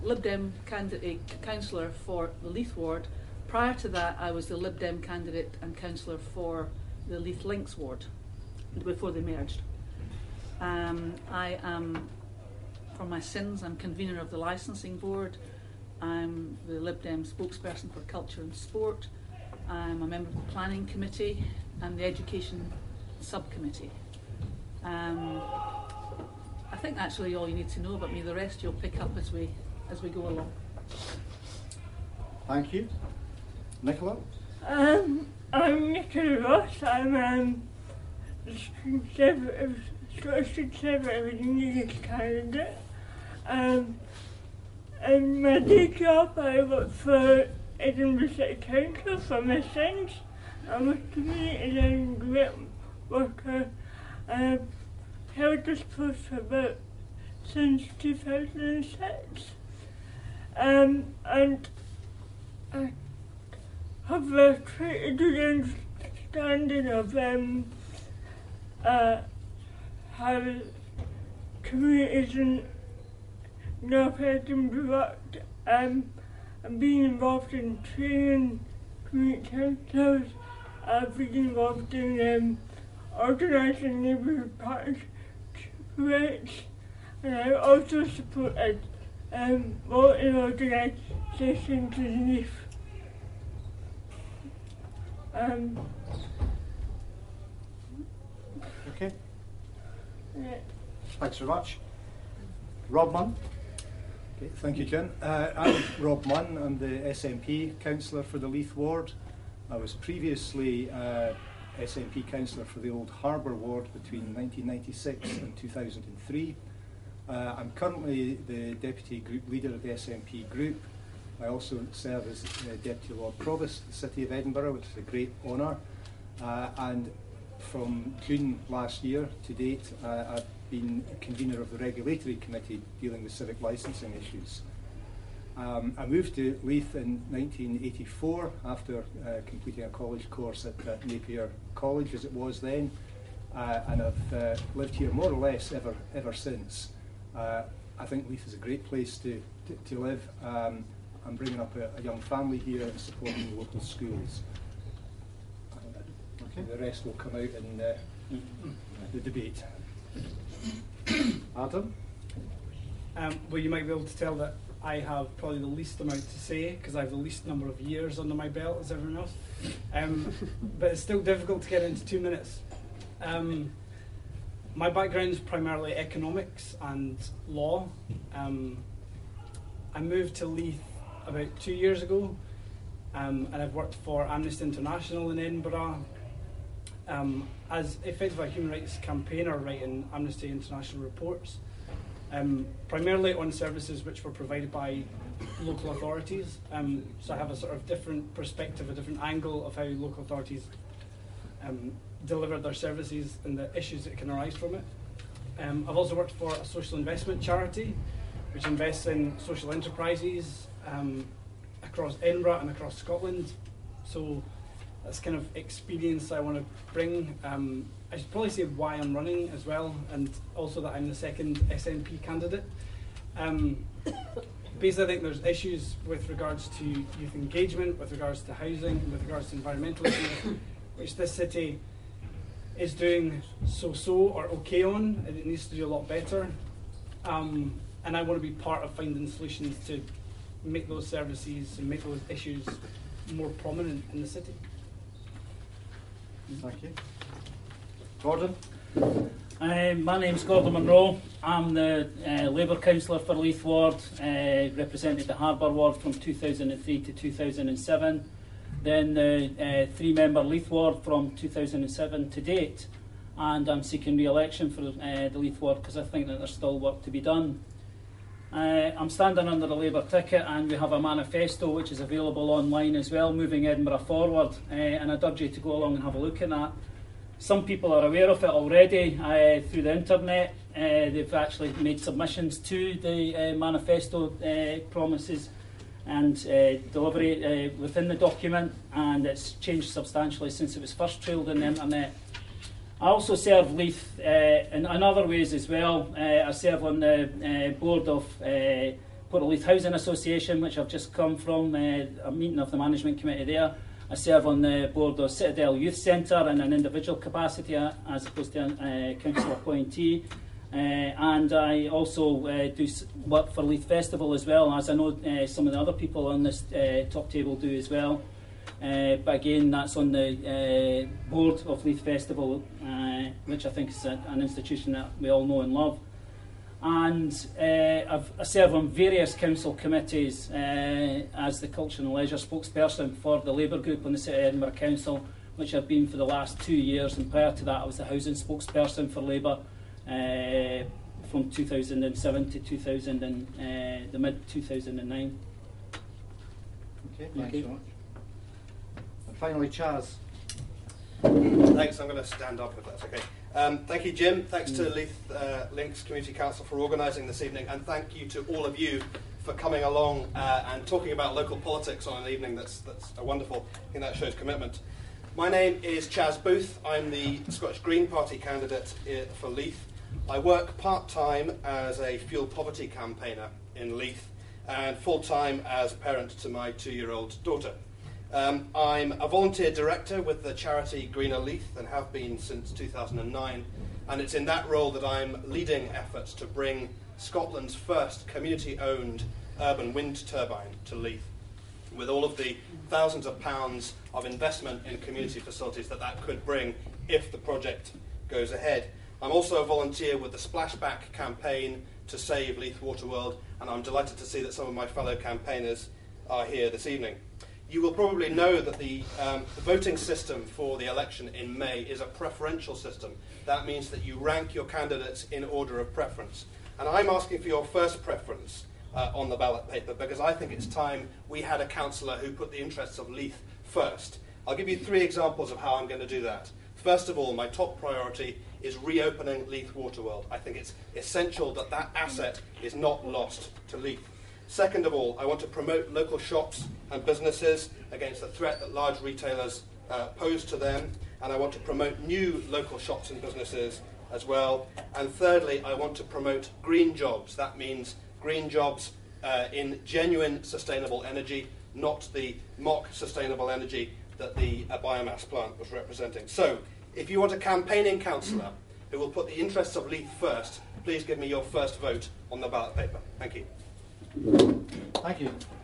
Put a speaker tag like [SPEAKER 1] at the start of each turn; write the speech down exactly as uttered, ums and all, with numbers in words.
[SPEAKER 1] Lib Dem candidate councillor for the Leith ward. Prior to that, I was the Lib Dem candidate and councillor for the Leith Links ward before they merged. Um, I am, for my sins, I'm convener of the licensing board. I'm the Lib Dem spokesperson for culture and sport. I'm a member of the planning committee and the education subcommittee. Um, I think that's really all you need to know about me. The rest you'll pick up as we as we go along.
[SPEAKER 2] Thank you. Nicola?
[SPEAKER 3] Um, I'm Nicola Ross. I'm um, the Conservative, Scottish Conservative Unionist candidate. Um, in my day job, I work for Edinburgh City Council for my sins. I'm a community development worker. I've held this post for about since two thousand six. Um, and I have uh, tried to do the understanding of um, uh, how communities in North Edinburgh work, um, and being involved in training community councils. I've been involved in um, organising neighbourhood partnership events, and I also supported um, voting organisations in Leith. Um,
[SPEAKER 2] Okay.
[SPEAKER 3] yeah.
[SPEAKER 2] Thanks very much. Rob Munn? Okay, thank you, Jen. Uh, I'm Rob Munn. I'm the S N P councillor for the Leith ward. I was previously uh, S N P councillor for the Old Harbour ward between nineteen ninety-six and two thousand three. Uh, I'm currently the Deputy Group Leader of the S N P Group. I also serve as uh, Deputy Lord Provost of the City of Edinburgh, which is a great honour. Uh, and from June last year to date, uh, I've been convener of the Regulatory Committee dealing with civic licensing issues. Um, I moved to Leith in nineteen eighty-four after uh, completing a college course at uh, Napier College, as it was then, uh, and I've uh, lived here more or less ever ever since. Uh, I think Leith is a great place to, to, to live. Um, I'm bringing up a, a young family here and supporting the local schools. Okay. The rest will come out in uh, the debate. Adam?
[SPEAKER 4] Um, well, you might be able to tell that I have probably the least amount to say because I have the least number of years under my belt as everyone else. Um, but it's still difficult to get into two minutes. Um, my background is primarily economics and law. Um, I moved to Leith about two years ago, um, and I've worked for Amnesty International in Edinburgh um, as effectively a human rights campaigner writing Amnesty International reports. Um, primarily on services which were provided by local authorities. Um, so I have a sort of different perspective, a different angle of how local authorities um, deliver their services and the issues that can arise from it. Um, I've also worked for a social investment charity which invests in social enterprises um, across Edinburgh and across Scotland. So that's kind of experience I want to bring. Um, I should probably say why I'm running as well, and also that I'm the second S N P candidate. Um, basically, I think there's issues with regards to youth engagement, with regards to housing, with regards to environmental issues, which this city is doing so-so or okay on, and it needs to do a lot better. Um, and I want to be part of finding solutions to make those services and make those issues more prominent in the city.
[SPEAKER 2] Thank you. Gordon?
[SPEAKER 5] Uh, my name's Gordon Monroe. I'm the uh, Labour Councillor for Leith Ward, uh, represented the Harbour Ward from two thousand three to two thousand seven, then the uh, three-member Leith Ward from two thousand seven to date, and I'm seeking re-election for uh, the Leith Ward because I think that there's still work to be done. Uh, I'm standing under the Labour ticket, and we have a manifesto which is available online as well, moving Edinburgh forward, uh, and I'd urge you to go along and have a look at that. Some people are aware of it already uh, through the internet. Uh, they've actually made submissions to the uh, manifesto uh, promises and uh, delivery uh, within the document, and it's changed substantially since it was first trailed on the internet. I also serve Leith uh, in, in other ways as well. Uh, I serve on the uh, board of uh, Port of Leith Housing Association, which I've just come from, uh, a meeting of the management committee there. I serve on the board of Citadel Youth Centre in an individual capacity uh, as opposed to a uh, council appointee. Uh, and I also uh, do work for Leith Festival as well, as I know uh, some of the other people on this uh, top table do as well. Uh, but again, that's on the uh, board of Leith Festival, uh, which I think is a, an institution that we all know and love. And uh, I've, I serve on various council committees uh, as the Culture and Leisure spokesperson for the Labour Group on the City of Edinburgh Council, which I've been for the last two years. And prior to that, I was the housing spokesperson for Labour uh, from two thousand seven to two thousand and, uh, the mid two thousand nine.
[SPEAKER 2] Okay,
[SPEAKER 5] Thank
[SPEAKER 2] thanks
[SPEAKER 5] you.
[SPEAKER 2] so much. And finally, Chaz.
[SPEAKER 6] Thanks, I'm going to stand up if that's okay. Um, thank you, Jim. Thanks to Leith uh, Links Community Council for organising this evening, and thank you to all of you for coming along uh, and talking about local politics on an evening that's, that's a wonderful. I think that shows commitment. My name is Chaz Booth. I'm the Scottish Green Party candidate for Leith. I work part-time as a fuel poverty campaigner in Leith and full-time as parent to my two-year-old daughter. Um, I'm a volunteer director with the charity Greener Leith and have been since two thousand nine, and it's in that role that I'm leading efforts to bring Scotland's first community-owned urban wind turbine to Leith, with all of the thousands of pounds of investment in community facilities that that could bring if the project goes ahead. I'm also a volunteer with the Splashback campaign to save Leith Waterworld, and I'm delighted to see that some of my fellow campaigners are here this evening. You will probably know that the, um, the voting system for the election in May is a preferential system. That means that you rank your candidates in order of preference. And I'm asking for your first preference uh, on the ballot paper because I think it's time we had a councillor who put the interests of Leith first. I'll give you three examples of how I'm going to do that. First of all, my top priority is reopening Leith Waterworld. I think it's essential that that asset is not lost to Leith. Second of all, I want to promote local shops and businesses against the threat that large retailers uh, pose to them, and I want to promote new local shops and businesses as well. And thirdly, I want to promote green jobs. That means green jobs uh, in genuine sustainable energy, not the mock sustainable energy that the uh, biomass plant was representing. So, if you want a campaigning councillor who will put the interests of Leith first, please give me your first vote on the ballot paper. Thank you.
[SPEAKER 2] Thank you.